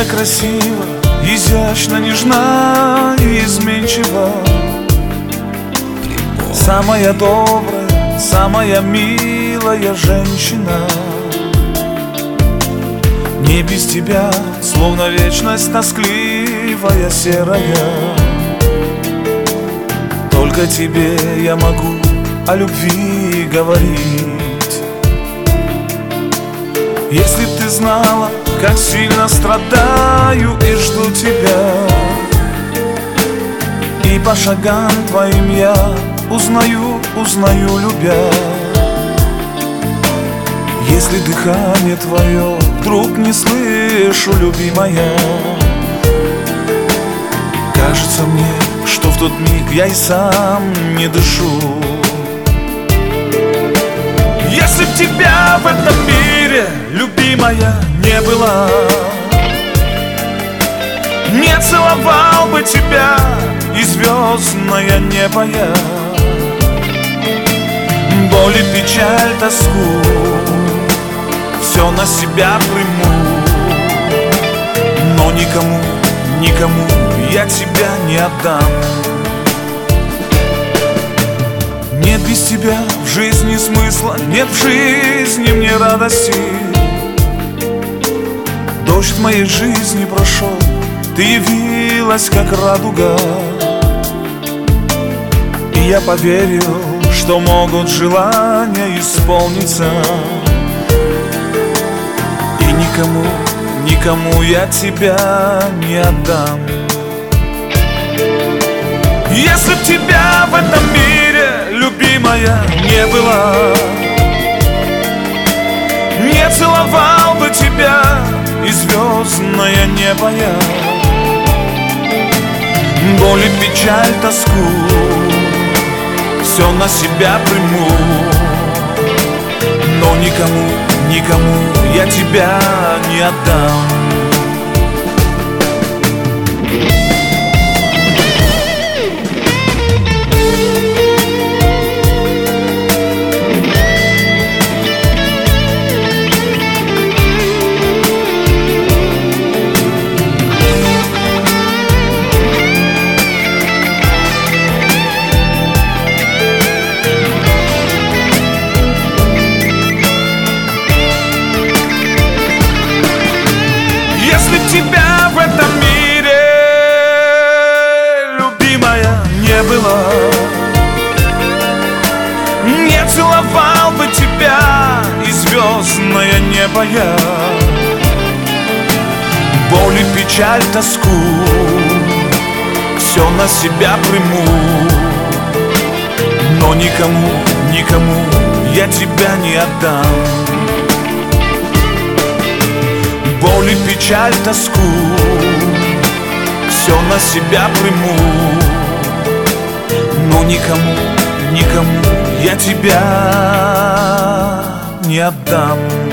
так красиво, изящно, нежна и изменчива. Самая добрая, самая милая женщина. Не без тебя, словно вечность тоскливая, серая. Только тебе я могу о любви говорить. Если б ты знала, как сильно страдаю и жду тебя, и по шагам твоим я узнаю, любя. Если дыхание твое вдруг не слышу, любимая, кажется мне, что в тот миг я и сам не дышу. Если б тебя в этом мире, любимая, не было, не целовал бы тебя и звездное небо я. Боль и печаль, тоску все на себя приму, но никому, никому я тебя не отдам. Нет без тебя в жизни смысла, нет в жизни мне радости. Дождь в моей жизни прошел, ты явилась как радуга. И я поверил, что могут желания исполниться. И никому, никому я тебя не отдам. Если б тебя в этом мире, любимая, не было, не целовал бы тебя и звездное небо я. Боль и печаль, тоску все на себя приму, но никому, никому я тебя не отдам. Тебя в этом мире, любимая, не было, не целовал бы тебя и звездное небо я. Боль и печаль, тоску все на себя приму, но никому, никому я тебя не отдам. Боль и печаль, тоску все на себя приму, но никому, никому я тебя не отдам.